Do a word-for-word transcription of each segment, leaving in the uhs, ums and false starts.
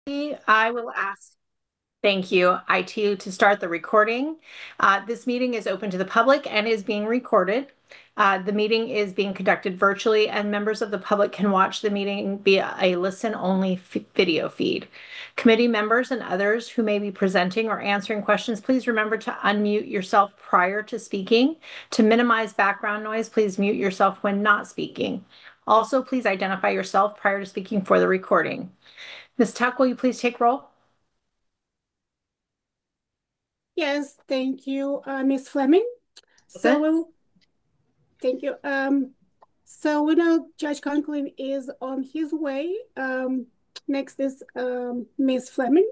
I will ask, thank you, I T to start the recording. Uh, this meeting is open to the public and is being recorded. Uh, the meeting is being conducted virtually, and members of the public can watch the meeting via a listen-only f- video feed. Committee members and others who may be presenting or answering questions, please remember to unmute yourself prior to speaking. To minimize background noise, please mute yourself when not speaking. Also, please identify yourself prior to speaking for the recording. Miz Tuck, will you please take roll? Yes, thank you, uh, Miss Fleming. So Present. we'll, thank you. Um, so we know Judge Conklin is on his way. Um, next is um, Miss Fleming,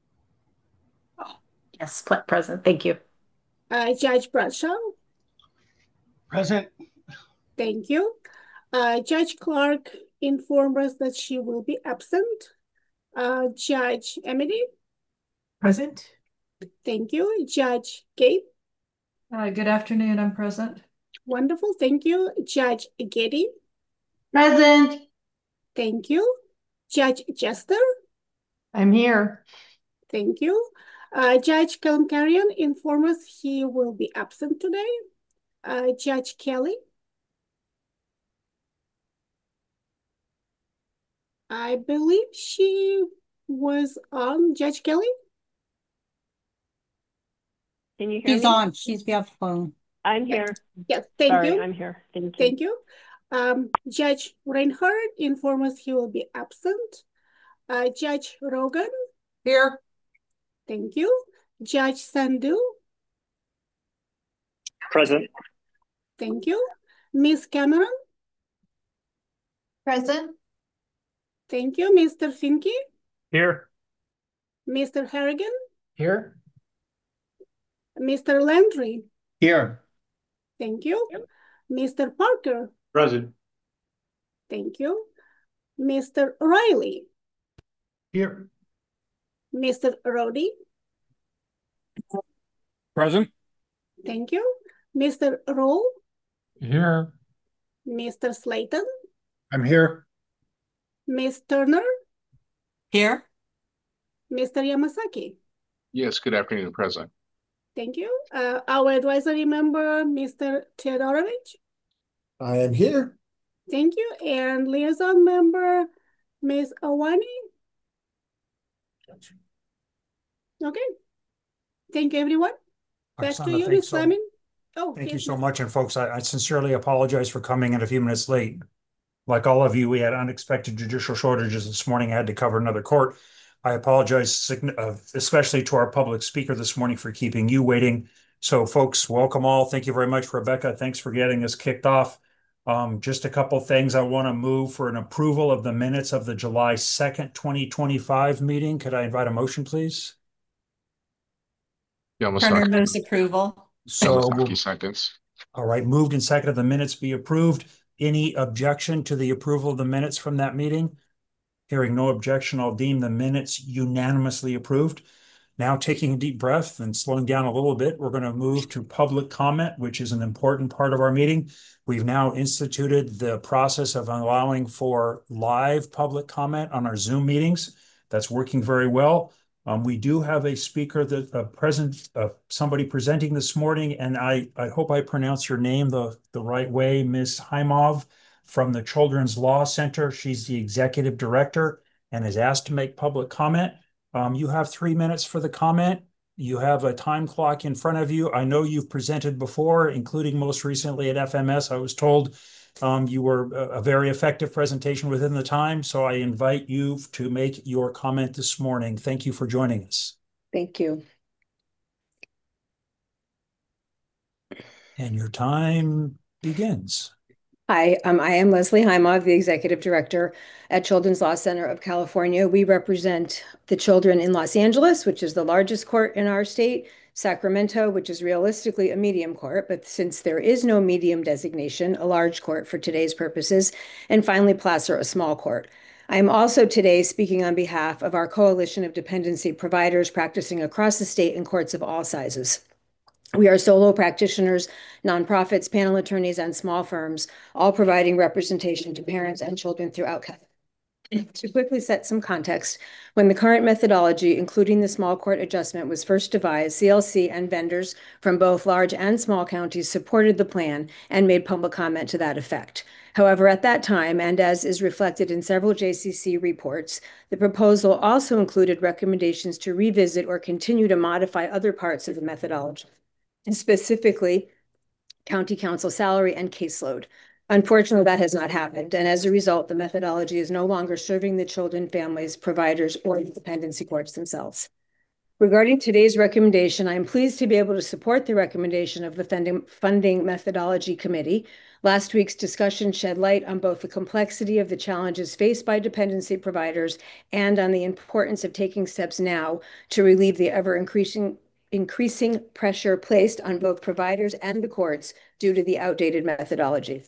Yes, pl- present. Thank you. uh, Judge Bradshaw. Present. Thank you. Uh, Judge Clark informed us that she will be absent. Uh, Judge Emily. Present. Thank you. Judge Gabe. Uh, good afternoon, I'm present. Wonderful. Thank you. Judge Getty. Present. Thank you. Judge Jester. I'm here. Thank you. Uh, Judge Kalamkarian informed us he will be absent today. Uh, Judge Kelly. I believe she was on. Judge Kelly? Can you hear She's me? on. She's via phone. I'm Yes. here. Yes, thank Sorry, you. I'm here. Thank you. Thank you. Um, Judge Reinhardt informed us he will be absent. Uh, Judge Rogan. Here. Thank you. Judge Sandhu. Present. Thank you. Miss Cameron. Present. Thank you. Mister Finke. Here. Mister Harrigan. Here. Mister Landry. Here. Thank you. Mister Parker. Present. Thank you. Mister Riley. Here. Mister Rody. Present. Thank you. Mister Roll. Here. Mister Slayton. I'm here. Miss Turner. Here. Mister Yamasaki. Yes, good afternoon, President. Thank you. Uh, our advisory member, Mister Teodorovich. I am here. Thank you. And liaison member, Miss Awani. Okay. Thank you, everyone. Back Oksana, to you, thanks Miss so- Fleming. Oh, Thank you yes, so Miss- much. And folks, I, I sincerely apologize for coming in a few minutes late. Like all of you, we had unexpected judicial shortages this morning. I had to cover another court. I apologize, sign- uh, especially to our public speaker this morning for keeping you waiting. So folks, welcome all. Thank you very much, Rebecca. Thanks for getting us kicked off. Um, just a couple things I want to move for an approval of the minutes of the July second, twenty twenty-five meeting. Could I invite a motion, please? Turner Yamasaki, moves approval. So Yamasaki seconds. all right, moved and seconded, the minutes be approved. Any objection to the approval of the minutes from that meeting? Hearing no objection, I'll deem the minutes unanimously approved. Now, taking a deep breath and slowing down a little bit, we're going to move to public comment, which is an important part of our meeting. We've now instituted the process of allowing for live public comment on our Zoom meetings. That's working very well. Um, we do have a speaker that uh, present, uh, somebody presenting this morning, and I, I hope I pronounce your name the, the right way, Miz Haimov from the Children's Law Center. She's the executive director and is asked to make public comment. Um, you have three minutes for the comment. You have a time clock in front of you. I know you've presented before, including most recently at F M S. I was told um, you were a, a very effective presentation within the time. So I invite you to make your comment this morning. Thank you for joining us. Thank you. And your time begins. Hi, um, I am Leslie Haimov, the Executive Director at Children's Law Center of California. We represent the children in Los Angeles, which is the largest court in our state, Sacramento, which is realistically a medium court, but since there is no medium designation, a large court for today's purposes, and finally Placer, a small court. I am also today speaking on behalf of our coalition of dependency providers practicing across the state in courts of all sizes. We are solo practitioners, nonprofits, panel attorneys, and small firms, all providing representation to parents and children throughout To quickly set some context, when the current methodology, including the small court adjustment, was first devised, C L C and vendors from both large and small counties supported the plan and made public comment to that effect. However, at that time, and as is reflected in several J C C reports, the proposal also included recommendations to revisit or continue to modify other parts of the methodology, and specifically county council salary and caseload. Unfortunately, that has not happened, and as a result, the methodology is no longer serving the children, families, providers, or the dependency courts themselves. Regarding today's recommendation, I am pleased to be able to support the recommendation of the funding, funding methodology committee. Last week's discussion shed light on both the complexity of the challenges faced by dependency providers and on the importance of taking steps now to relieve the ever-increasing increasing pressure placed on both providers and the courts due to the outdated methodology.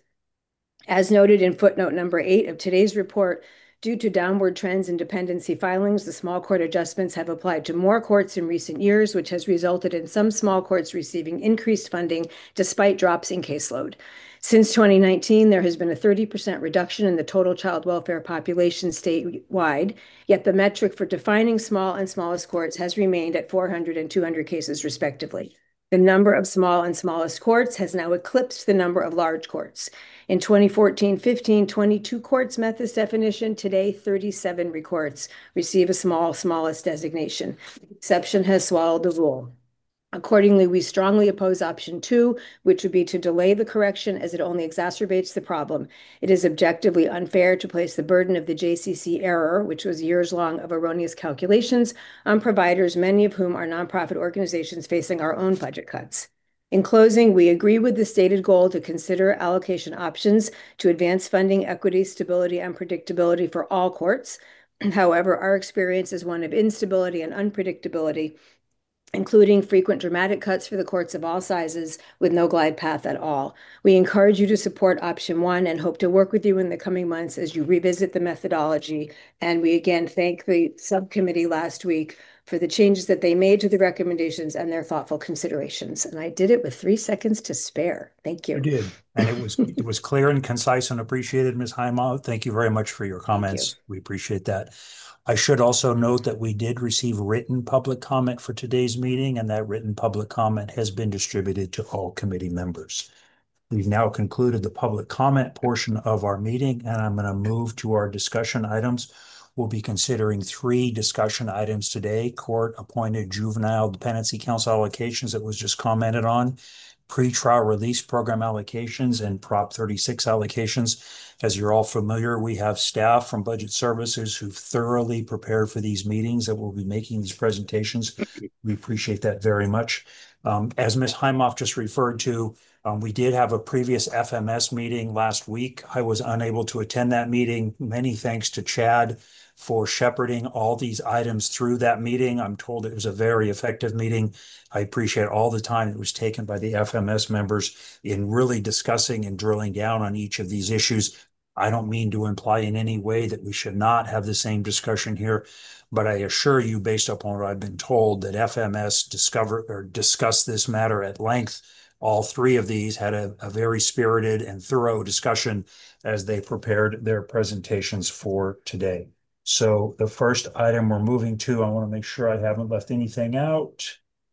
As noted in footnote number eight of today's report, due to downward trends in dependency filings, the small court adjustments have applied to more courts in recent years, which has resulted in some small courts receiving increased funding despite drops in caseload. Since twenty nineteen, there has been a thirty percent reduction in the total child welfare population statewide, yet the metric for defining small and smallest courts has remained at four hundred and two hundred cases respectively. The number of small and smallest courts has now eclipsed the number of large courts. In twenty fourteen fifteen, twenty-two courts met this definition. Today, thirty-seven courts receive a small, smallest designation. The exception has swallowed the rule. Accordingly, we strongly oppose option two, which would be to delay the correction as it only exacerbates the problem. It is objectively unfair to place the burden of the J C C error, which was years long of erroneous calculations, on providers, many of whom are nonprofit organizations facing our own budget cuts. In closing, we agree with the stated goal to consider allocation options to advance funding, equity, stability, and predictability for all courts. However, our experience is one of instability and unpredictability, including frequent dramatic cuts for the courts of all sizes with no glide path at all. We encourage you to support option one and hope to work with you in the coming months as you revisit the methodology. And we again thank the subcommittee last week for the changes that they made to the recommendations and their thoughtful considerations. And I did it with three seconds to spare. Thank you. You did. And it was it was clear and concise and appreciated, Miz Highmouth. Thank you very much for your comments. We appreciate that. I should also note that we did receive written public comment for today's meeting, and that written public comment has been distributed to all committee members. We've now concluded the public comment portion of our meeting, and I'm going to move to our discussion items. We'll be considering three discussion items today: court-appointed juvenile dependency council allocations that was just commented on, pretrial release program allocations, and Prop thirty-six allocations. As you're all familiar, we have staff from Budget Services who've thoroughly prepared for these meetings that will be making these presentations. We appreciate that very much. Um, as Miz Highmouth just referred to, um, we did have a previous F M S meeting last week. I was unable to attend that meeting. Many thanks to Chad for shepherding all these items through that meeting. I'm told it was a very effective meeting. I appreciate all the time it was taken by the F M S members in really discussing and drilling down on each of these issues. I don't mean to imply in any way that we should not have the same discussion here, but I assure you, based upon what I've been told, that F M S discovered or discussed this matter at length. All three of these had a, a very spirited and thorough discussion as they prepared their presentations for today. So the first item we're moving to, I want to make sure I haven't left anything out.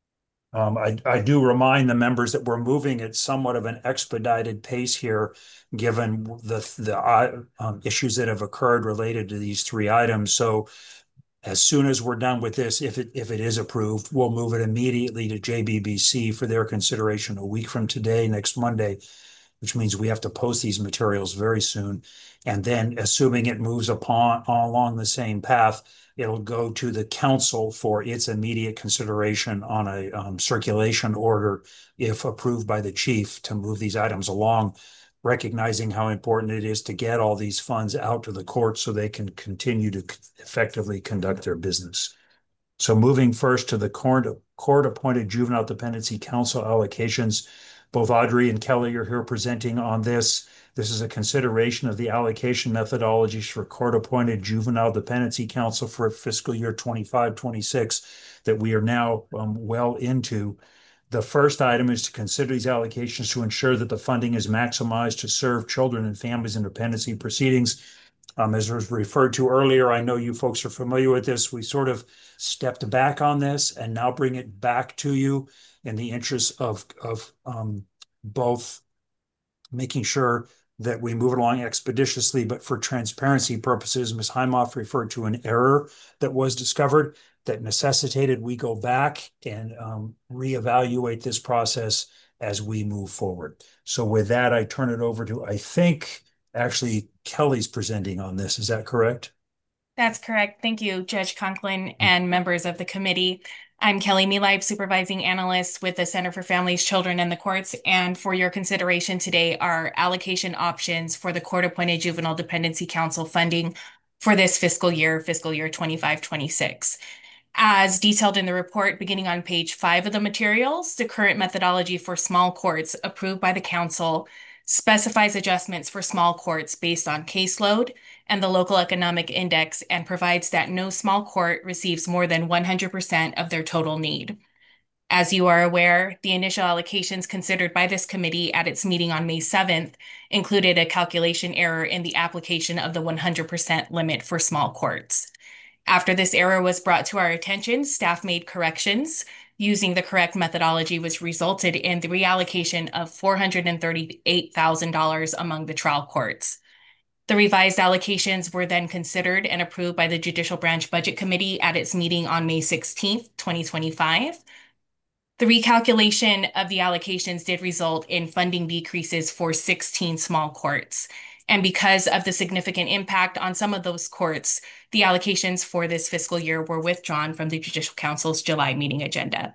Um, I, I do remind the members that we're moving at somewhat of an expedited pace here, given the, the uh, um, issues that have occurred related to these three items. So as soon as we're done with this, if it, if it is approved, we'll move it immediately to J B B C for their consideration a week from today, next Monday, which means we have to post these materials very soon. And then assuming it moves upon along the same path, it'll go to the council for its immediate consideration on a um, circulation order, if approved by the chief, to move these items along, recognizing how important it is to get all these funds out to the courts so they can continue to effectively conduct their business. So moving first to the court, court-appointed juvenile dependency council allocations. Both Audrey and Kelly are here presenting on this. This is a consideration of the allocation methodologies for court-appointed juvenile dependency council for fiscal year twenty-five twenty-six that we are now um, well into. The first item is to consider these allocations to ensure that the funding is maximized to serve children and families in dependency proceedings. Um, as was referred to earlier, I know you folks are familiar with this. We sort of stepped back on this and now bring it back to you in the interest of, of um, both making sure that we move it along expeditiously, but for transparency purposes, Miz Heimoff referred to an error that was discovered that necessitated we go back and um, reevaluate this process as we move forward. So with that, I turn it over to, I think, actually Kelly's presenting on this. Is that correct? That's correct. Thank you, Judge Conklin and members of the committee. I'm Kelly Meleib, Supervising Analyst with the Center for Families, Children, and the Courts. And for your consideration today are allocation options for the Court-Appointed Juvenile Dependency Council funding for this fiscal year, fiscal year twenty-five twenty-six. As detailed in the report, beginning on page five of the materials, the current methodology for small courts approved by the council specifies adjustments for small courts based on caseload and the local economic index, and provides that no small court receives more than one hundred percent of their total need. As you are aware, the initial allocations considered by this committee at its meeting on May seventh included a calculation error in the application of the one hundred percent limit for small courts. After this error was brought to our attention, staff made corrections using the correct methodology, which resulted in the reallocation of four hundred thirty-eight thousand dollars among the trial courts. The revised allocations were then considered and approved by the Judicial Branch Budget Committee at its meeting on May sixteenth, twenty twenty-five. The recalculation of the allocations did result in funding decreases for sixteen small courts. And because of the significant impact on some of those courts, the allocations for this fiscal year were withdrawn from the Judicial Council's July meeting agenda.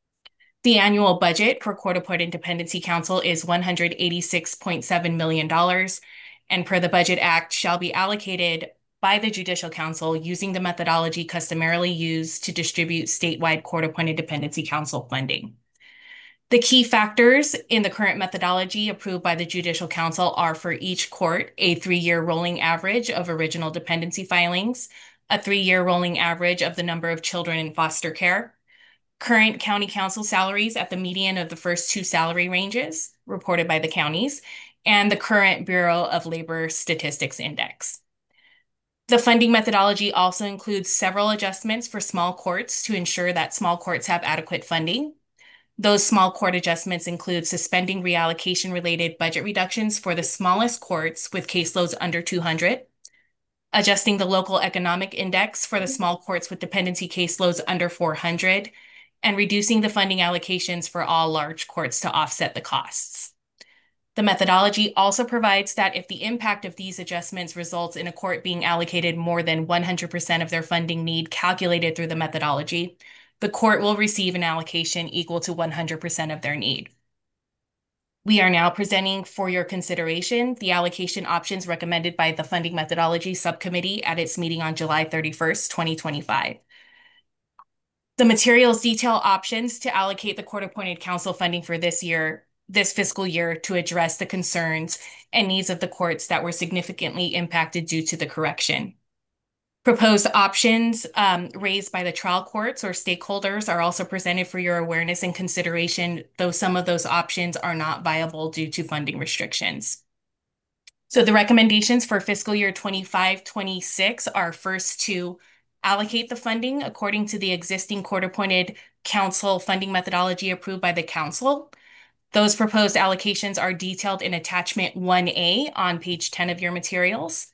The annual budget for Court-Appointed Dependency Council is one hundred eighty-six point seven million dollars, and per the Budget Act shall be allocated by the Judicial Council using the methodology customarily used to distribute statewide Court-Appointed Dependency Council funding. The key factors in the current methodology approved by the Judicial Council are for each court a three-year rolling average of original dependency filings, a three-year rolling average of the number of children in foster care, current county council salaries at the median of the first two salary ranges reported by the counties, and the current Bureau of Labor Statistics Index. The funding methodology also includes several adjustments for small courts to ensure that small courts have adequate funding. Those small court adjustments include suspending reallocation-related budget reductions for the smallest courts with caseloads under two hundred, adjusting the local economic index for the small courts with dependency caseloads under four hundred, and reducing the funding allocations for all large courts to offset the costs. The methodology also provides that if the impact of these adjustments results in a court being allocated more than one hundred percent of their funding need calculated through the methodology, the court will receive an allocation equal to one hundred percent of their need. We are now presenting for your consideration the allocation options recommended by the Funding Methodology Subcommittee at its meeting on July thirty-first, twenty twenty-five. The materials detail options to allocate the court-appointed council funding for this year, this fiscal year, to address the concerns and needs of the courts that were significantly impacted due to the correction. Proposed options um, raised by the trial courts or stakeholders are also presented for your awareness and consideration, though some of those options are not viable due to funding restrictions. So the recommendations for fiscal year twenty-five twenty-six are first to allocate the funding according to the existing court-appointed council funding methodology approved by the council. Those proposed allocations are detailed in attachment one A on page ten of your materials.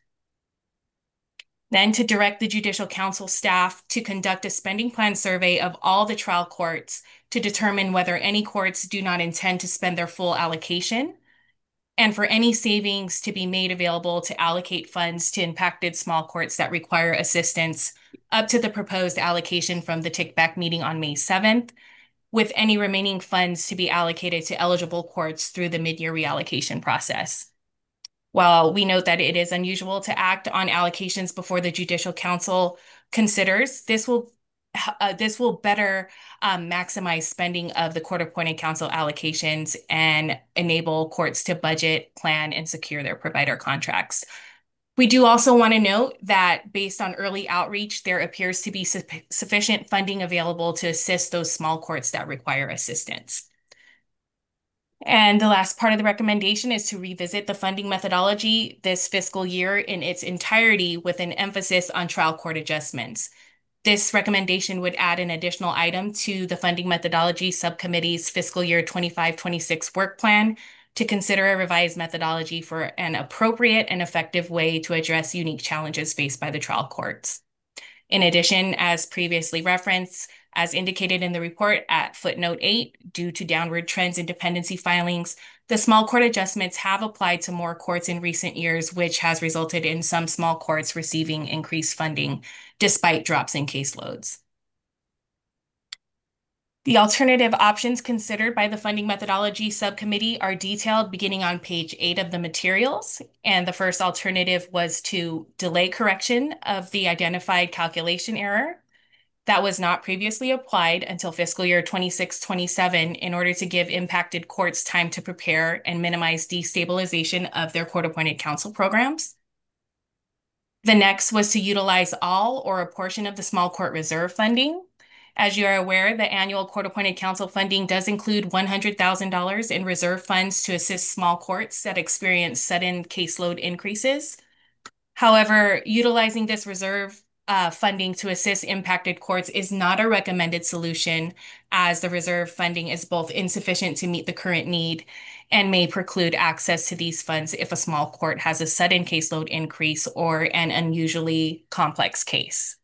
Then to direct the Judicial Council staff to conduct a spending plan survey of all the trial courts to determine whether any courts do not intend to spend their full allocation, and for any savings to be made available to allocate funds to impacted small courts that require assistance up to the proposed allocation from the Tick-Back meeting on May seventh, with any remaining funds to be allocated to eligible courts through the mid-year reallocation process. While we note that it is unusual to act on allocations before the Judicial Council considers, this will uh, this will better um, maximize spending of the court-appointed council allocations and enable courts to budget, plan, and secure their provider contracts. We do also want to note that based on early outreach, there appears to be su- sufficient funding available to assist those small courts that require assistance. And the last part of the recommendation is to revisit the funding methodology this fiscal year in its entirety with an emphasis on trial court adjustments. This recommendation would add an additional item to the Funding Methodology Subcommittee's fiscal year twenty-five twenty-six work plan to consider a revised methodology for an appropriate and effective way to address unique challenges faced by the trial courts. In addition, as previously referenced, as indicated in the report at footnote eight, due to downward trends in dependency filings, the small court adjustments have applied to more courts in recent years, which has resulted in some small courts receiving increased funding despite drops in caseloads. The alternative options considered by the Funding Methodology Subcommittee are detailed beginning on page eight of the materials. And the first alternative was to delay correction of the identified calculation error that was not previously applied until fiscal year twenty-six twenty-seven in order to give impacted courts time to prepare and minimize destabilization of their court-appointed counsel programs. The next was to utilize all or a portion of the small court reserve funding. As you are aware, the annual court-appointed counsel funding does include one hundred thousand dollars in reserve funds to assist small courts that experience sudden caseload increases. However, utilizing this reserve uh, funding to assist impacted courts is not a recommended solution, as the reserve funding is both insufficient to meet the current need and may preclude access to these funds if a small court has a sudden caseload increase or an unusually complex case.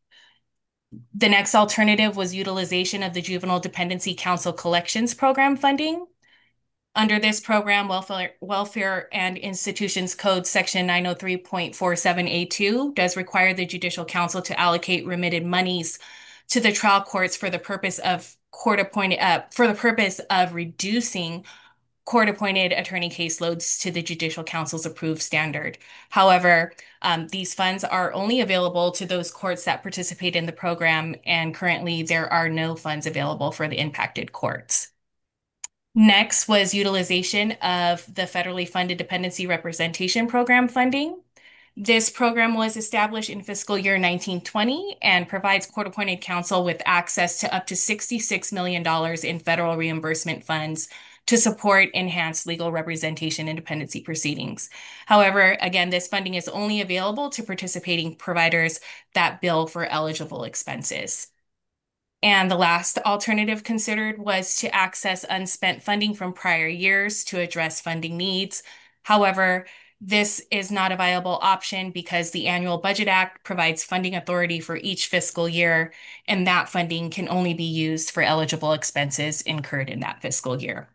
The next alternative was utilization of the Juvenile Dependency Counsel Collections Program funding. Under this program, Welfare, Welfare and Institutions Code Section nine oh three point four seven A two does require the Judicial Council to allocate remitted monies to the trial courts for the purpose of court-appointed, uh, for the purpose of reducing court-appointed attorney caseloads to the Judicial Council's approved standard. However, um, these funds are only available to those courts that participate in the program, and currently there are no funds available for the impacted courts. Next was utilization of the federally funded Dependency Representation Program funding. This program was established in fiscal year nineteen twenty and provides court-appointed counsel with access to up to sixty-six million dollars in federal reimbursement funds to support enhanced legal representation in dependency proceedings. However, again, this funding is only available to participating providers that bill for eligible expenses. And the last alternative considered was to access unspent funding from prior years to address funding needs. However, this is not a viable option because the Annual Budget Act provides funding authority for each fiscal year, and that funding can only be used for eligible expenses incurred in that fiscal year.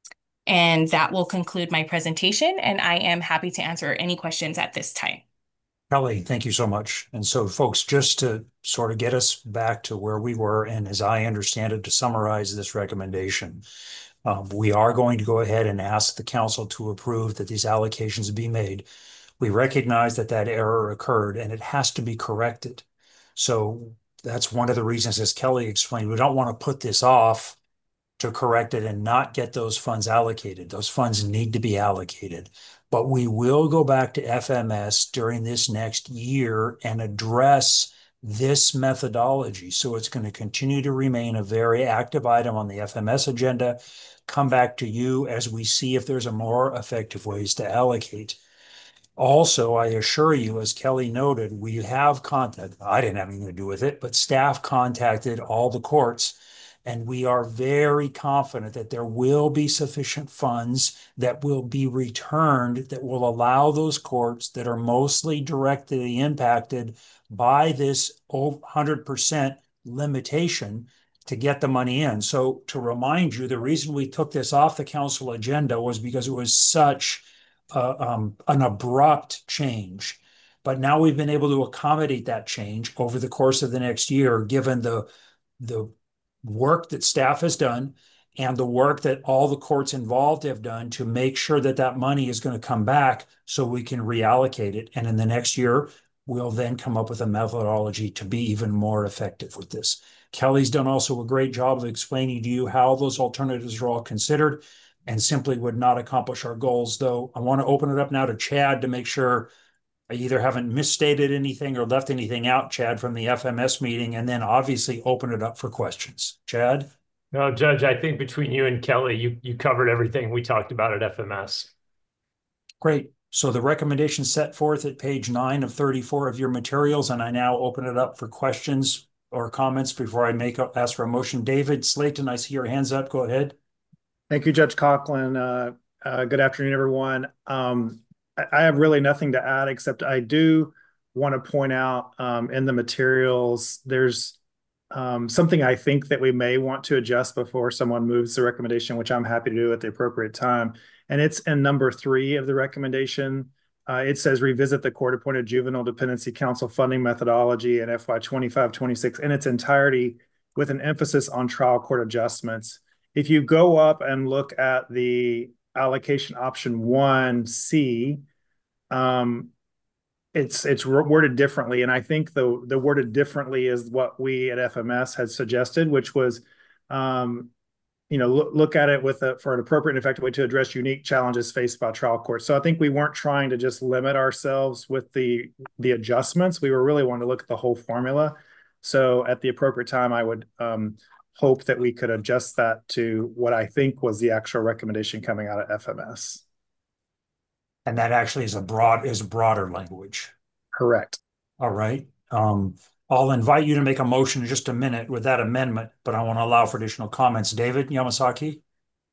And that will conclude my presentation, and I am happy to answer any questions at this time. Kelly, thank you so much. And so, folks, just to sort of get us back to where we were, and as I understand it, to summarize this recommendation, um, we are going to go ahead and ask the council to approve that these allocations be made. We recognize that that error occurred and it has to be corrected. So that's one of the reasons, as Kelly explained, we don't want to put this off to correct it and not get those funds allocated. Those funds need to be allocated. But we will go back to F M S during this next year and address this methodology. So it's going to continue to remain a very active item on the F M S agenda. Come back to you as we see if there's a more effective ways to allocate. Also, I assure you, as Kelly noted, we have contact. I didn't have anything to do with it, but staff contacted all the courts. And we are very confident that there will be sufficient funds that will be returned that will allow those courts that are mostly directly impacted by this one hundred percent limitation to get the money in. So to remind you, the reason we took this off the council agenda was because it was such uh, um, an abrupt change. But now we've been able to accommodate that change over the course of the next year, given the the work that staff has done and the work that all the courts involved have done to make sure that that money is going to come back so we can reallocate it. And in the next year, we'll then come up with a methodology to be even more effective with this. Kelly's done also a great job of explaining to you how those alternatives are all considered and simply would not accomplish our goals. Though I want to open it up now to Chad to make sure I either haven't misstated anything or left anything out, Chad, from the F M S meeting, and then obviously open it up for questions. Chad? No, Judge, I think between you and Kelly, you, you covered everything we talked about at F M S. Great. So the recommendation set forth at page nine of thirty-four of your materials, and I now open it up for questions or comments before I make up, ask for a motion. David Slayton, I see your hands up. Go ahead. Thank you, Judge Conklin. Uh, uh, good afternoon, everyone. Um, I, I have really nothing to add, except I do want to point out um, in the materials, there's um, something I think that we may want to adjust before someone moves the recommendation, which I'm happy to do at the appropriate time. And it's in number three of the recommendation. Uh, it says revisit the court-appointed juvenile dependency council funding methodology in F Y twenty-five twenty-six in its entirety, with an emphasis on trial court adjustments. If you go up and look at the allocation option one C, um, it's it's worded differently, and I think the the worded differently is what we at F M S had suggested, which was, um, you know, look, look at it with a, for an appropriate and effective way to address unique challenges faced by trial courts. So I think we weren't trying to just limit ourselves with the the adjustments. We were really wanting to look at the whole formula. So at the appropriate time, I would um, hope that we could adjust that to what I think was the actual recommendation coming out of F M S. And that actually is a broad is broader language. Correct. All right. Um, I'll invite you to make a motion in just a minute with that amendment, but I want to allow for additional comments. David Yamasaki?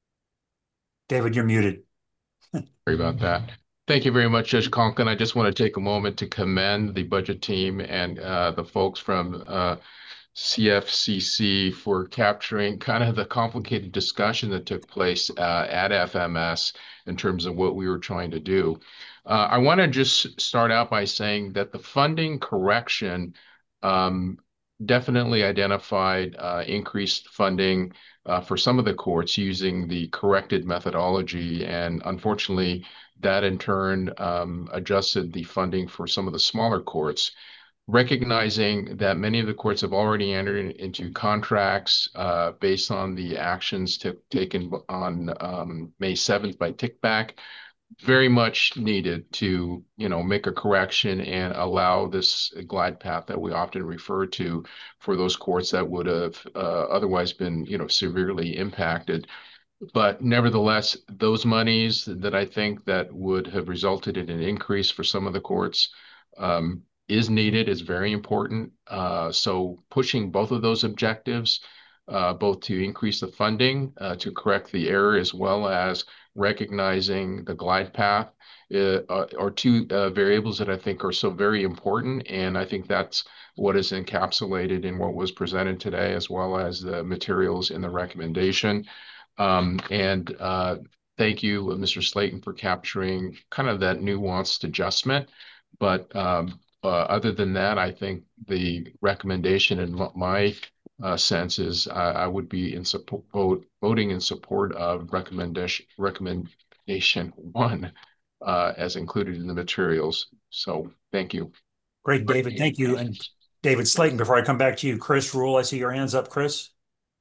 David, you're muted. Sorry about that. Thank you very much, Judge Conklin. I just want to take a moment to commend the budget team and uh, the folks from uh, C F C C for capturing kind of the complicated discussion that took place uh, at F M S in terms of what we were trying to do. Uh, I want to just start out by saying that the funding correction um, definitely identified uh, increased funding uh, for some of the courts using the corrected methodology, and unfortunately, that in turn um, adjusted the funding for some of the smaller courts, recognizing that many of the courts have already entered into contracts uh, based on the actions taken on um, May seventh by Tickback. Very much needed to, you know, make a correction and allow this glide path that we often refer to for those courts that would have uh, otherwise been, you know, severely impacted. But nevertheless, those monies that I think that would have resulted in an increase for some of the courts um, is needed, is very important. Uh, so pushing both of those objectives, uh, both to increase the funding, uh, to correct the error, as well as recognizing the glide path, uh, are two uh, variables that I think are so very important. And I think that's what is encapsulated in what was presented today, as well as the materials in the recommendation. Um, and uh, thank you, Mister Slayton, for capturing kind of that nuanced adjustment. But um, uh, other than that, I think the recommendation in my uh, sense is uh, I would be in support, vote, voting in support of recommendation recommendation one uh, as included in the materials. So thank you. Great, David. Thank you. And David Slayton, before I come back to you, Chris Rule, I see your hands up, Chris.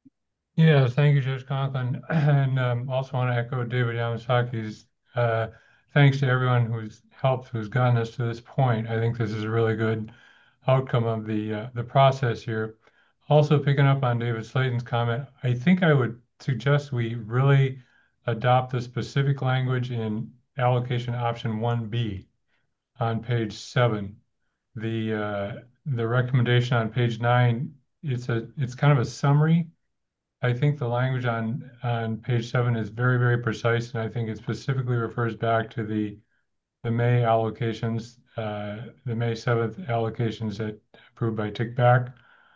Yeah, thank you, Judge Conklin. And um, also want to echo David Yamasaki's uh, thanks to everyone who's helped, who's gotten us to this point. I think this is a really good outcome of the uh, the process here. Also, picking up on David Slayton's comment, I think I would suggest we really adopt the specific language in allocation option one B on page seven. The uh, the recommendation on page nine, it's a it's kind of a summary. I think the language on on page seven is very, very precise, and I think it specifically refers back to the the May allocations, uh, the May seventh allocations that approved by Tickback,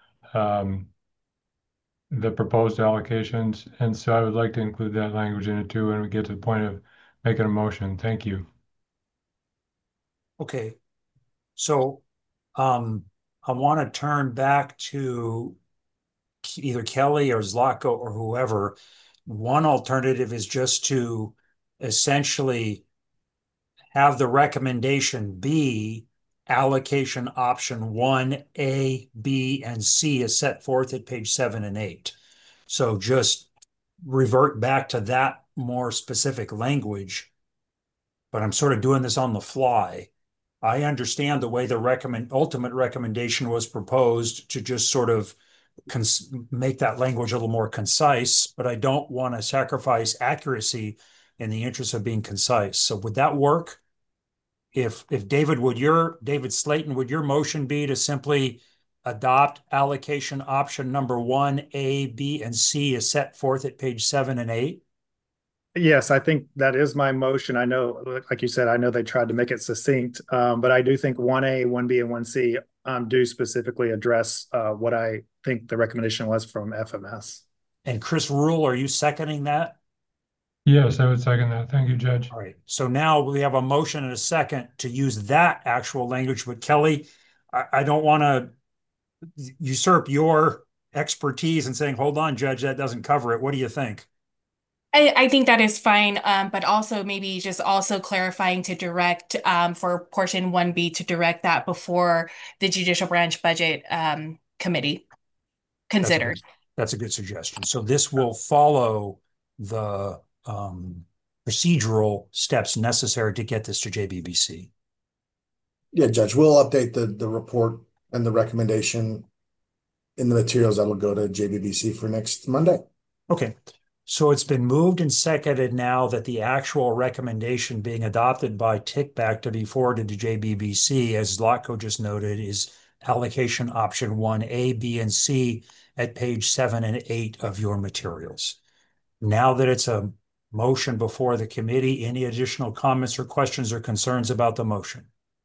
um, the proposed allocations, and so I would like to include that language in it too when we get to the point of making a motion. Thank you. Okay, so um, I want to turn back to either Kelly or Zlatko or whoever. One alternative is just to essentially have the recommendation be allocation option one, A, B, and C as set forth at page seven and eight. So just revert back to that more specific language, but I'm sort of doing this on the fly. I understand the way the recommend ultimate recommendation was proposed to just sort of cons- make that language a little more concise, but I don't want to sacrifice accuracy in the interest of being concise. So would that work? If, if David, would your, David Slayton, would your motion be to simply adopt allocation option number one, A, B, and C is set forth at page seven and eight? Yes, I think that is my motion. I know, like you said, I know they tried to make it succinct, um, but I do think one A, one B, and one C um, do specifically address uh, what I think the recommendation was from F M S. And Chris Rule, are you seconding that? Yes, I would second that. Thank you, Judge. All right. So now we have a motion and a second to use that actual language. But Kelly, I, I don't want to usurp your expertise and saying, hold on, Judge, that doesn't cover it. What do you think? I, I think that is fine, um, but also maybe just also clarifying to direct um, for portion one B to direct that before the Judicial Branch Budget um, Committee considered. That's a, that's a good suggestion. So this will follow the um, procedural steps necessary to get this to J B B C. Yeah, Judge, we'll update the, the report and the recommendation in the materials that will go to J B B C for next Monday. Okay. So it's been moved and seconded now that the actual recommendation being adopted by Tickback to be forwarded to J B B C, as Zlatko just noted, is allocation option one, A, B, and C at page seven and eight of your materials. Now that it's a motion before the committee, any additional comments or questions or concerns about the motion?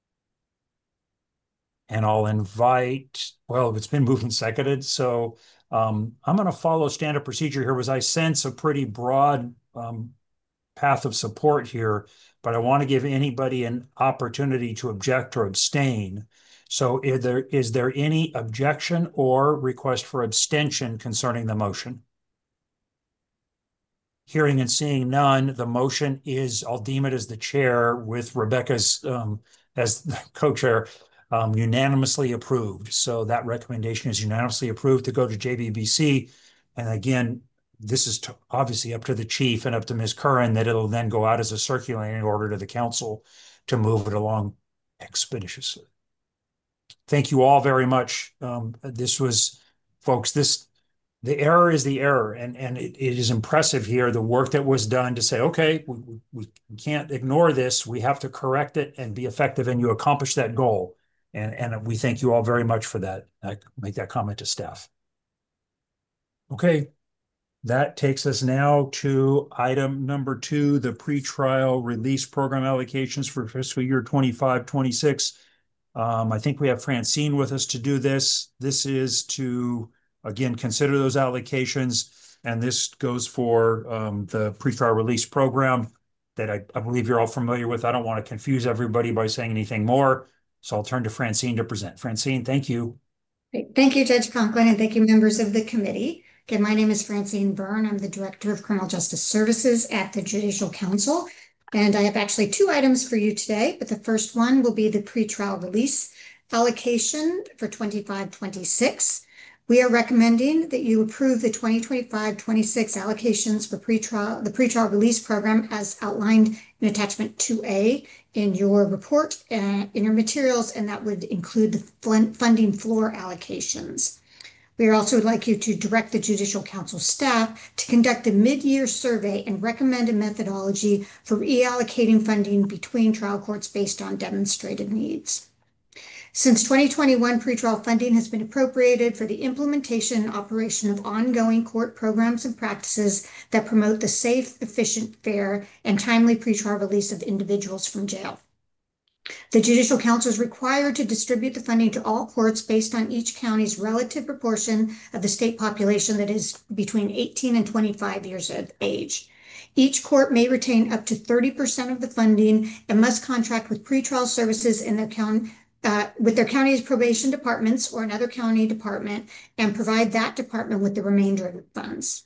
And I'll invite, well, it's been moved and seconded, so um, I'm going to follow standard procedure here, because I sense a pretty broad um, path of support here, but I want to give anybody an opportunity to object or abstain. So is there, is there any objection or request for abstention concerning the motion? Hearing and seeing none, the motion is, I'll deem it as the chair with Rebecca's um, as the co-chair, Um, unanimously approved. So that recommendation is unanimously approved to go to J B B C. And again, this is to, obviously up to the chief and up to Miz Curran, that it'll then go out as a circulating order to the council to move it along expeditiously. Thank you all very much. Um, this was, folks, this, the error is the error. And, and it, it is impressive here, the work that was done to say, okay, we, we can't ignore this. We have to correct it and be effective, and you accomplish that goal. And, and we thank you all very much for that. I make that comment to staff. Okay, that takes us now to item number two, the pretrial release program allocations for fiscal year twenty-five twenty-six. Um, I think we have Francine with us to do this. This is to, again, consider those allocations. And this goes for um, the pretrial release program that I, I believe you're all familiar with. I don't want to confuse everybody by saying anything more. So I'll turn to Francine to present. Francine, thank you. Great. Thank you, Judge Conklin, and thank you, members of the committee. Again, my name is Francine Byrne. I'm the Director of Criminal Justice Services at the Judicial Council. And I have actually two items for you today, but the first one will be the pretrial release allocation for twenty-five twenty-six. We are recommending that you approve the twenty twenty-five twenty-six allocations for pretrial, the pretrial release program as outlined in attachment two A in your report, uh, in your materials, and that would include the funding floor allocations. We also would like you to direct the Judicial Council staff to conduct a mid-year survey and recommend a methodology for reallocating funding between trial courts based on demonstrated needs. Since twenty twenty-one, pretrial funding has been appropriated for the implementation and operation of ongoing court programs and practices that promote the safe, efficient, fair, and timely pretrial release of individuals from jail. The Judicial Council is required to distribute the funding to all courts based on each county's relative proportion of the state population that is between eighteen and twenty-five years of age. Each court may retain up to thirty percent of the funding and must contract with pretrial services in their county Uh, with their county's probation departments or another county department, and provide that department with the remainder of the funds.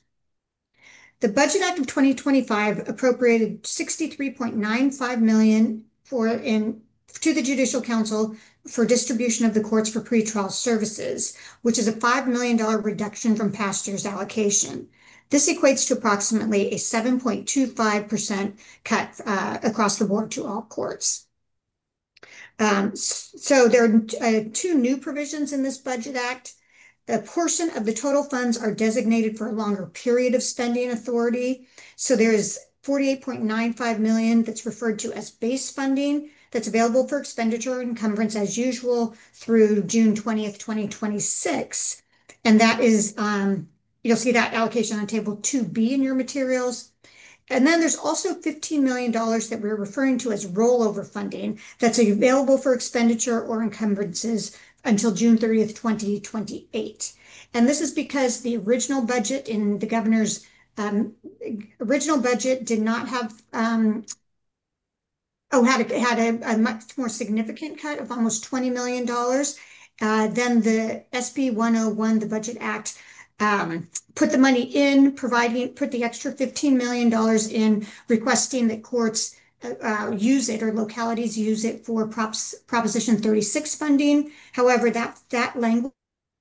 The Budget Act of twenty twenty-five appropriated sixty-three point nine five million dollars for in to the Judicial Council for distribution of the courts for pretrial services, which is a five million dollars reduction from past year's allocation. This equates to approximately a seven point two five percent cut uh, across the board to all courts. Um, so there are uh, two new provisions in this Budget Act. A portion of the total funds are designated for a longer period of spending authority. So there's forty-eight point nine five million that's referred to as base funding that's available for expenditure and encumbrance as usual through June twentieth, twenty twenty-six. And that is, um, you'll see that allocation on table two B in your materials. And then there's also fifteen million dollars that we're referring to as rollover funding that's available for expenditure or encumbrances until June thirtieth, twenty twenty-eight. And this is because the original budget in the governor's um, original budget did not have, um, oh, had a, had a, a much more significant cut of almost twenty million dollars. Uh, then the S B one oh one, the Budget Act, um, put the money in, providing, put the extra fifteen million dollars in, requesting that courts uh, use it or localities use it for Props, Proposition thirty-six funding. However, that, that language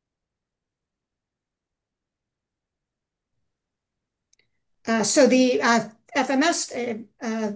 Uh, so the uh, F M S uh, uh,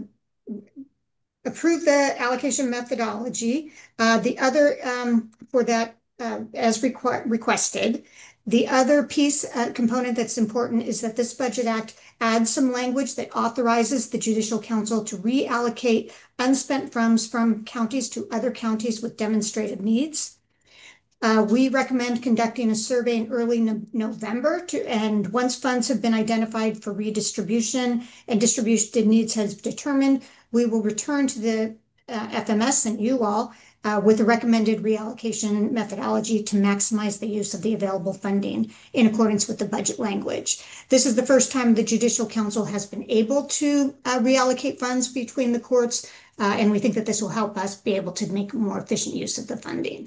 approved the allocation methodology. Uh, the other um, for that, uh, as requ requested, the other piece uh, component that's important is that this Budget Act adds some language that authorizes the Judicial Council to reallocate unspent funds from counties to other counties with demonstrated needs. Uh, we recommend conducting a survey in early no November to, and once funds have been identified for redistribution and distribution needs has determined, we will return to the uh, F M S and you all uh, with a recommended reallocation methodology to maximize the use of the available funding in accordance with the budget language. This is the first time the Judicial Council has been able to uh, reallocate funds between the courts, uh, and we think that this will help us be able to make more efficient use of the funding.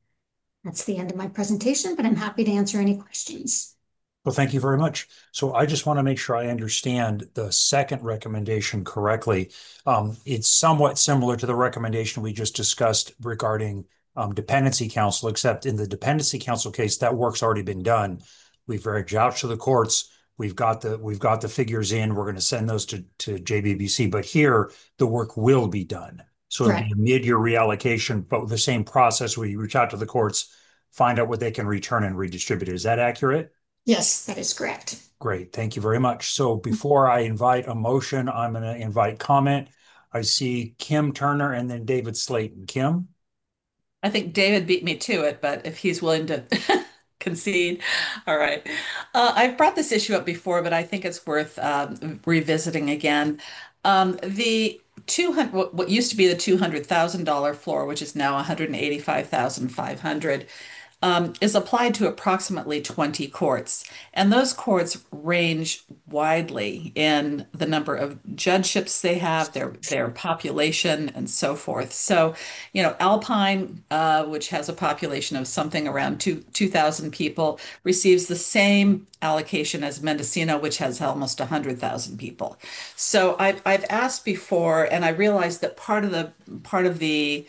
That's the end of my presentation, but I'm happy to answer any questions. Well, thank you very much. So I just want to make sure I understand the second recommendation correctly. Um, it's somewhat similar to the recommendation we just discussed regarding um, dependency council, except in the dependency council case, that work's already been done. We've reached out to the courts. We've got the we've got the figures in. We're going to send those to, to J B B C, but here the work will be done. So it'll be a mid-year reallocation, but with the same process where you reach out to the courts, find out what they can return and redistribute. Is that accurate? Yes, that is correct. Great. Thank you very much. So before I invite a motion, I'm going to invite comment. I see Kim Turner and then David Slayton. Kim? I think David beat me to it, but if he's willing to concede. All right. Uh, I've brought this issue up before, but I think it's worth um, revisiting again. Um, the two hundred, what, what used to be the two hundred thousand dollar floor, which is now one hundred eighty-five thousand five hundred, um, is applied to approximately twenty courts. And those courts range widely in the number of judgeships they have, their, their population, and so forth. So, you know, Alpine, uh, which has a population of something around two, 2,000 people, receives the same allocation as Mendocino, which has almost one hundred thousand people. So I've, I've asked before, and I realized that part of the, part of the,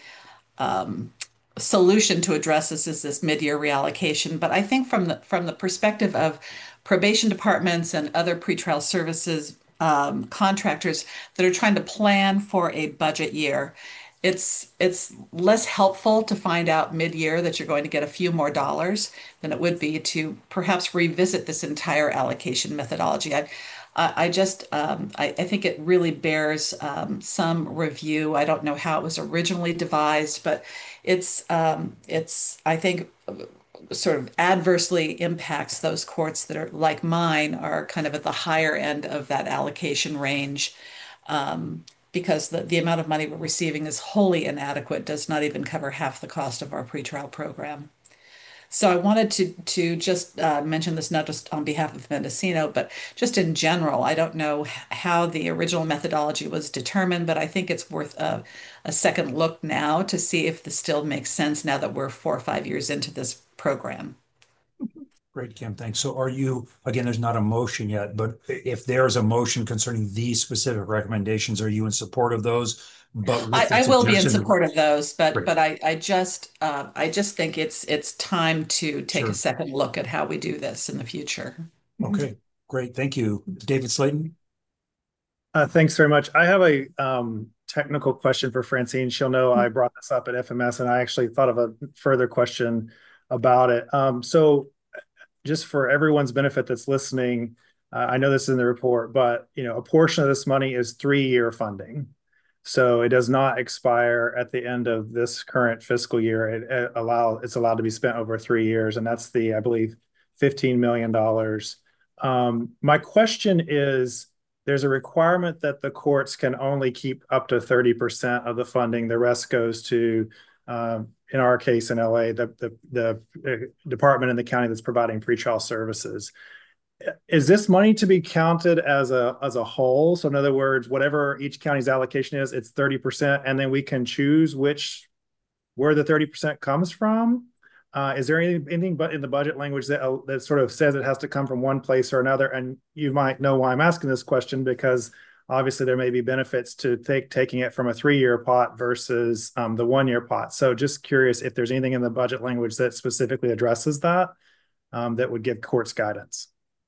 um, solution to address this is this mid-year reallocation. But I think from the from the perspective of probation departments and other pretrial services um, contractors that are trying to plan for a budget year, it's it's less helpful to find out mid-year that you're going to get a few more dollars than it would be to perhaps revisit this entire allocation methodology. I I just, um, I, I think it really bears um, some review. I don't know how it was originally devised, but it's, um, it's, I think, sort of adversely impacts those courts that are like mine, are kind of at the higher end of that allocation range, um, because the, the amount of money we're receiving is wholly inadequate, does not even cover half the cost of our pretrial program. So I wanted to to just uh, mention this, not just on behalf of Mendocino, but just in general. I don't know how the original methodology was determined, but I think it's worth a, a second look now to see if this still makes sense now that we're four or five years into this program. Great, Kim, thanks. So are you, again, there's not a motion yet, but if there's a motion concerning these specific recommendations, are you in support of those? But I, I will be in support of those, but Great. but I I just uh, I just think it's it's time to take Sure. a second look at how we do this in the future. Okay, great. Thank you. David Slayton? Uh, thanks very much. I have a um, technical question for Francine. She'll know I brought this up at F M S, and I actually thought of a further question about it. Um, so just for everyone's benefit that's listening, uh, I know this is in the report, but you know, a portion of this money is three-year funding. So it does not expire at the end of this current fiscal year. It, it allow it's allowed to be spent over three years, and that's the, I believe, fifteen million dollars. Um, my question is, there's a requirement that the courts can only keep up to thirty percent of the funding. The rest goes to, um, in our case in L A, the, the, the department in the county that's providing pretrial services. Is this money to be counted as a as a whole? So in other words, whatever each county's allocation is, it's thirty percent, and then we can choose which where the thirty percent comes from? Uh, is there anything, anything but in the budget language that, uh, that sort of says it has to come from one place or another? And you might know why I'm asking this question, because obviously there may be benefits to take taking it from a three-year pot versus um, the one-year pot. So just curious if there's anything in the budget language that specifically addresses that, um, that would give courts guidance.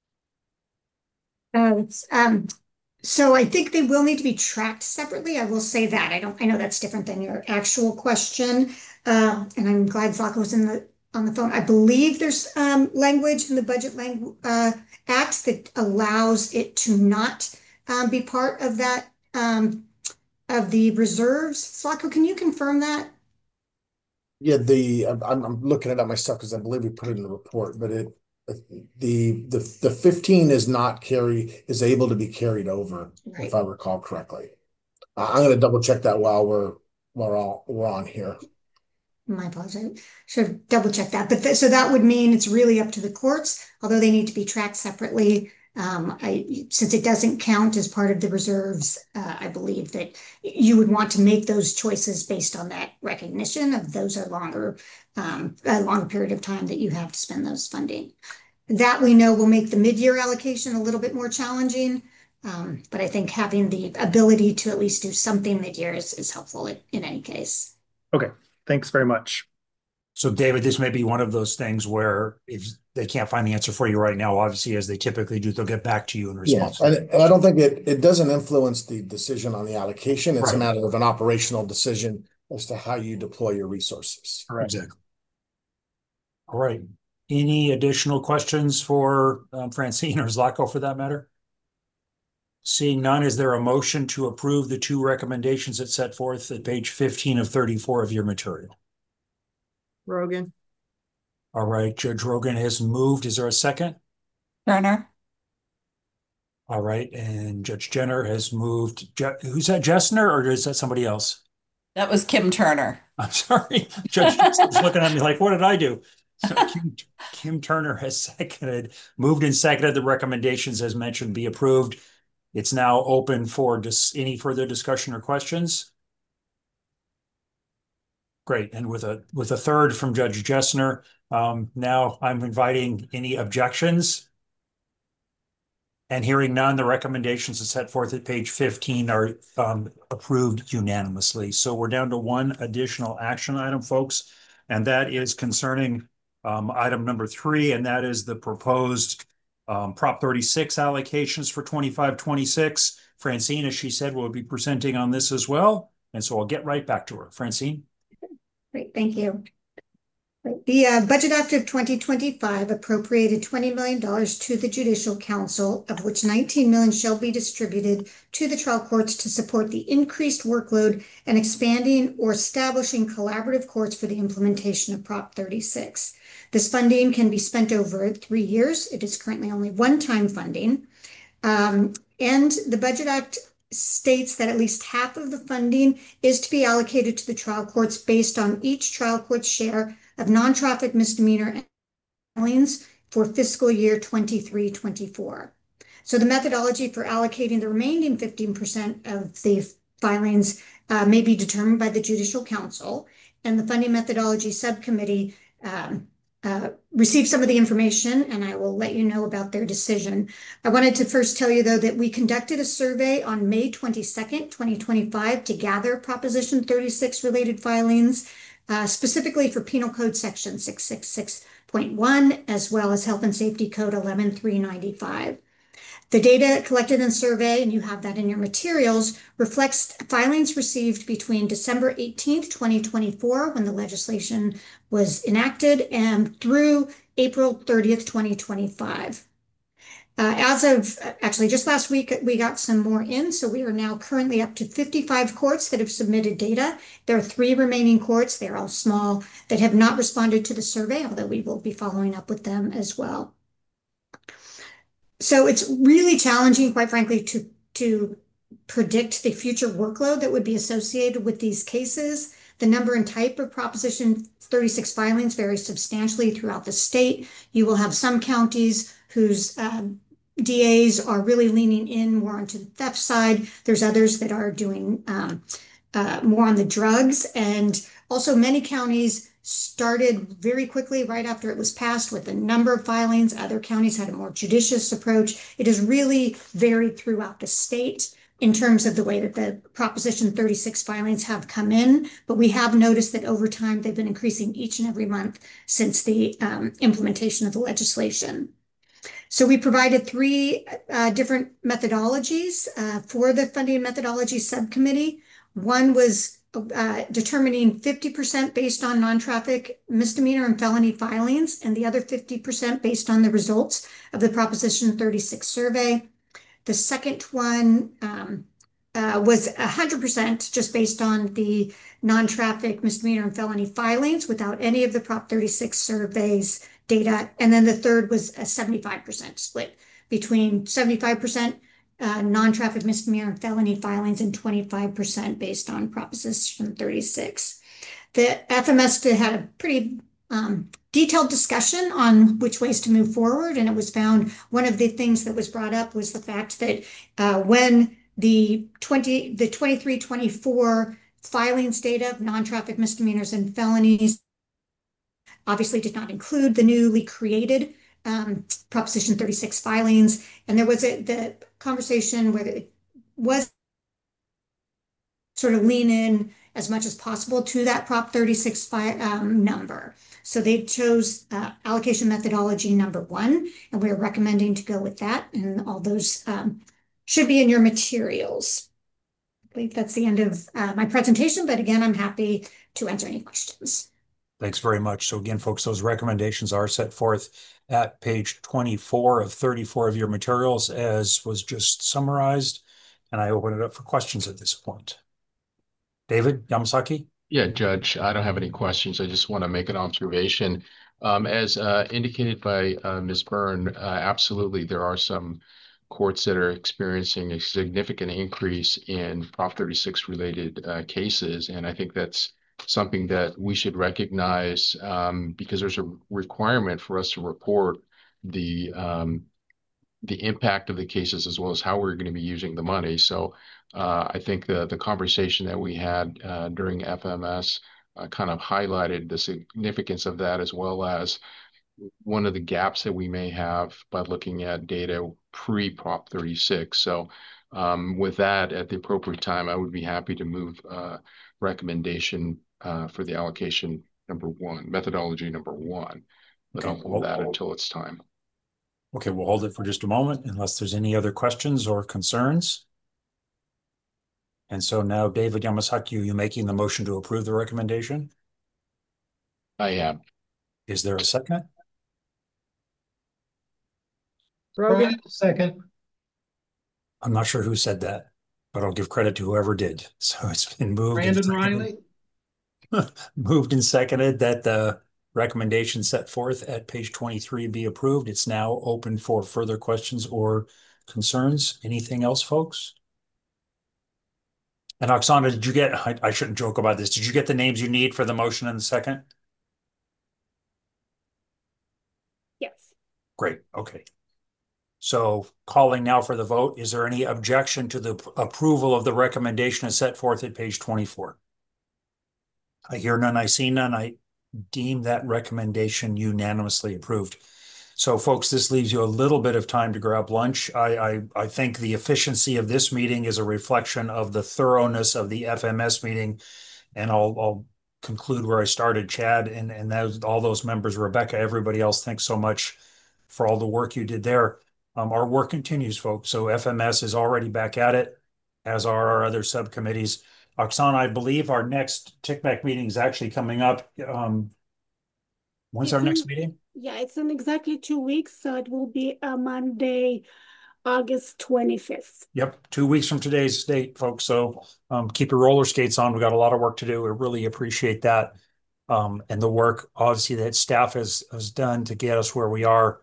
Uh, it's, um, so I think they will need to be tracked separately. I will say that. I don't, I know that's different than your actual question. Uh, and I'm glad Zlatko's in the, on the phone. I believe there's um, language in the Budget language uh, Act that allows it to not um, be part of that, um, of the reserves. Zlatko, can you confirm that? Yeah, the I'm, I'm looking it up myself because I believe we put it in the report, but it the the the fifteen is not carry is able to be carried over, right, if I recall correctly. Uh, I'm going to double check that while we're while we're, all, we're on here. My apologies. Should have double checked that. But th so that would mean it's really up to the courts, although they need to be tracked separately. Um, I, since it doesn't count as part of the reserves, uh, I believe that you would want to make those choices based on that recognition of those are longer, um, a longer period of time that you have to spend those funding. That we know will make the mid-year allocation a little bit more challenging. Um, but I think having the ability to at least do something mid-year is, is helpful in, in any case. Okay, thanks very much. So David, this may be one of those things where if they can't find the answer for you right now, obviously, as they typically do, they'll get back to you in response. Yeah, and, and I don't think it, it doesn't influence the decision on the allocation. It's Right. a matter of an operational decision as to how you deploy your resources. Correct. Exactly. All right. Any additional questions for um, Francine or Zlatko for that matter? Seeing none, is there a motion to approve the two recommendations that set forth at page fifteen of thirty-four of your material? Rogan. All right, Judge Rogan has moved. Is there a second? Turner. All right, and Judge Jenner has moved. Je Who's that, Jessner, or is that somebody else? That was Kim Turner. I'm sorry. Judge Jessner's looking at me like, what did I do? So Kim, Kim Turner has seconded, moved and seconded the recommendations as mentioned be approved. It's now open for dis any further discussion or questions. Great, and with a with a third from Judge Jessner, um, now I'm inviting any objections. And hearing none, the recommendations as set forth at page fifteen are um, approved unanimously. So we're down to one additional action item, folks, and that is concerning um, item number three, and that is the proposed um, Prop thirty-six allocations for twenty-five twenty-six. Francine, as she said, will be presenting on this as well, and so I'll get right back to her. Francine. Great, thank you. The uh, Budget Act of twenty twenty-five appropriated twenty million dollars to the Judicial Council, of which nineteen million dollars shall be distributed to the trial courts to support the increased workload and expanding or establishing collaborative courts for the implementation of Prop thirty-six. This funding can be spent over three years. It is currently only one-time funding. Um, and the Budget Act states that at least half of the funding is to be allocated to the trial courts based on each trial court's share of non-traffic misdemeanor filings for fiscal year twenty-three twenty-four. So the methodology for allocating the remaining fifteen percent of the filings uh, may be determined by the Judicial Council, and the Funding Methodology Subcommittee um, uh, received some of the information, and I will let you know about their decision. I wanted to first tell you, though, that we conducted a survey on May twenty-second, twenty twenty-five to gather Proposition thirty-six related filings, uh, specifically for Penal Code Section six sixty-six point one, as well as Health and Safety Code eleven three ninety-five. The data collected in the survey, and you have that in your materials, reflects filings received between December eighteenth, twenty twenty-four, when the legislation was enacted, and through April thirtieth, twenty twenty-five. Uh, as of actually just last week, we got some more in, so we are now currently up to fifty-five courts that have submitted data. There are three remaining courts, they're all small, that have not responded to the survey, although we will be following up with them as well. So it's really challenging, quite frankly, to, to predict the future workload that would be associated with these cases. The number and type of Proposition thirty-six filings vary substantially throughout the state. You will have some counties whose um, D As are really leaning in more onto the theft side. There's others that are doing um, uh, more on the drugs. And also many counties started very quickly right after it was passed with a number of filings. Other counties had a more judicious approach. It has really varied throughout the state in terms of the way that the Proposition thirty-six filings have come in, but we have noticed that over time they've been increasing each and every month since the um, implementation of the legislation. So we provided three uh, different methodologies uh, for the funding methodology subcommittee. One was uh, determining fifty percent based on non-traffic misdemeanor and felony filings, and the other fifty percent based on the results of the Proposition thirty-six survey. The second one um, uh, was one hundred percent just based on the non-traffic misdemeanor and felony filings without any of the Prop thirty-six surveys data. And then the third was a seventy-five percent split between seventy-five percent uh, non-traffic misdemeanor and felony filings and twenty-five percent based on Proposition thirty-six. The F M S had a pretty um, detailed discussion on which ways to move forward, and it was found one of the things that was brought up was the fact that uh, when the twenty the twenty-three twenty-four filings data of non-traffic misdemeanors and felonies obviously did not include the newly created um, Proposition thirty-six filings, and there was a the conversation where it was sort of lean in as much as possible to that Prop thirty-six um, number. So they chose uh, allocation methodology number one, and we're recommending to go with that. And all those um, should be in your materials. I believe that's the end of uh, my presentation, but again, I'm happy to answer any questions. Thanks very much. So again, folks, those recommendations are set forth at page twenty-four of thirty-four of your materials, as was just summarized. And I open it up for questions at this point. David Yamasaki? Yeah, Judge, I don't have any questions. I just want to make an observation. Um, as uh, indicated by uh, Miz Byrne, uh, absolutely, there are some courts that are experiencing a significant increase in Prop thirty-six related uh, cases. And I think that's something that we should recognize um, because there's a requirement for us to report the um, the impact of the cases as well as how we're going to be using the money. So uh, I think the the conversation that we had uh, during F M S uh, kind of highlighted the significance of that, as well as one of the gaps that we may have by looking at data pre-Prop thirty-six. So um, with that, at the appropriate time, I would be happy to move uh, recommendation uh, for the allocation number one, methodology number one, but Okay, I'll hold well, that until it's time. Okay, we'll hold it for just a moment unless there's any other questions or concerns. And so now, David Yamasaki, are you making the motion to approve the recommendation? I am. Is there a second? Rogan, second. I'm not sure who said that, but I'll give credit to whoever did. So it's been moved. and Brandon seconded- Riley. Moved and seconded that the recommendation set forth at page twenty-three be approved. It's now open for further questions or concerns. Anything else, folks? And Oksana, did you get, I, I shouldn't joke about this. Did you get the names you need for the motion and the second? Yes. Great, okay. So calling now for the vote, is there any objection to the approval of the recommendation as set forth at page twenty-four? I hear none, I see none. I deem that recommendation unanimously approved. So folks, this leaves you a little bit of time to grab lunch. I, I, I think the efficiency of this meeting is a reflection of the thoroughness of the F M S meeting. And I'll, I'll conclude where I started, Chad, and, and those, all those members, Rebecca, everybody else, thanks so much for all the work you did there. Um, our work continues, folks. So F M S is already back at it, as are our other subcommittees. Oksana, I believe our next T I C M A C meeting is actually coming up. Um, when's It's our in- next meeting? Yeah, it's in exactly two weeks, so it will be a Monday, August twenty-fifth. Yep, two weeks from today's date, folks. So um, keep your roller skates on. We've got a lot of work to do. We really appreciate that. Um, and the work, obviously, that staff has, has done to get us where we are.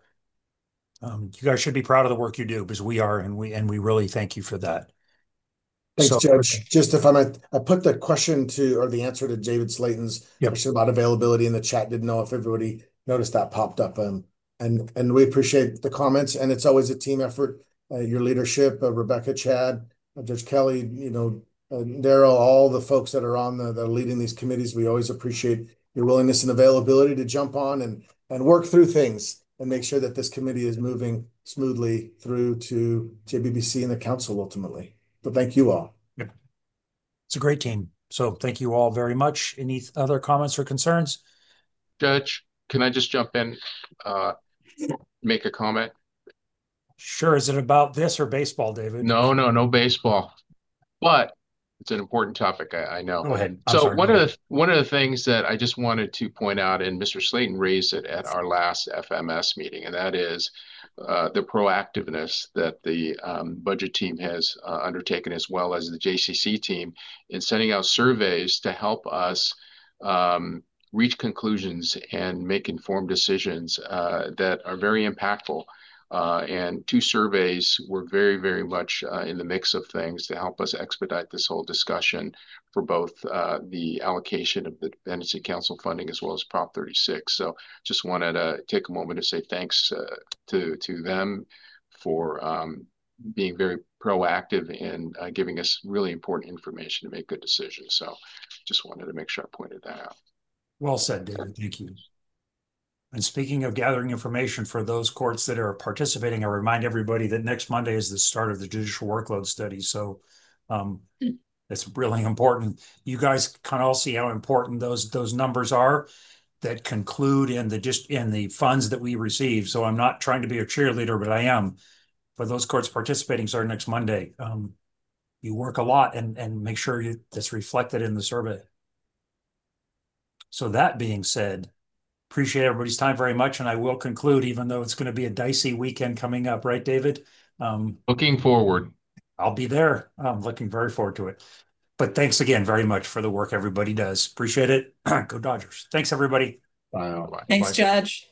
Um, you guys should be proud of the work you do, because we are, and we and we really thank you for that. Thanks, So- Judge. Just if I might, I put the question to, or the answer to David Slayton's Yep. question about availability in the chat. Didn't know if everybody noticed that popped up. Um, and, and we appreciate the comments, and it's always a team effort. Uh, your leadership, uh, Rebecca, Chad, uh, Judge Kelly, you know, uh, Daryl, all the folks that are on the, that are leading these committees. We always appreciate your willingness and availability to jump on and, and work through things and make sure that this committee is moving smoothly through to J B B C and the council ultimately. But thank you all. It's a great team. So thank you all very much. Any other comments or concerns? Judge, can I just jump in, uh, make a comment? Sure. Is it about this or baseball, David? No, no, no baseball, but it's an important topic. I, I know. Go ahead. I'm So sorry, one go of ahead. the one of the things that I just wanted to point out, and Mister Slayton raised it at our last F M S meeting, and that is uh, the proactiveness that the um, budget team has uh, undertaken, as well as the J C C team, in sending out surveys to help us um, reach conclusions and make informed decisions uh, that are very impactful. Uh, and two surveys were very, very much uh, in the mix of things to help us expedite this whole discussion for both uh, the allocation of the dependency council funding as well as Prop thirty-six. So just wanted to take a moment to say thanks uh, to, to them for um, being very proactive in uh, giving us really important information to make good decisions. So just wanted to make sure I pointed that out. Well said, David. Thank you. And speaking of gathering information for those courts that are participating, I remind everybody that next Monday is the start of the judicial workload study. So um, it's really important. You guys kind of all see how important those those numbers are that conclude in the just in the funds that we receive. So I'm not trying to be a cheerleader, but I am. For those courts participating starting next Monday, um, you work a lot and and make sure you, that's reflected in the survey. So that being said, appreciate everybody's time very much, and I will conclude, even though it's going to be a dicey weekend coming up, right, David? Um, looking forward. I'll be there. I'm looking very forward to it. But thanks again very much for the work everybody does. Appreciate it. Go Dodgers. Thanks, everybody. Bye. Thanks, Bye. Judge.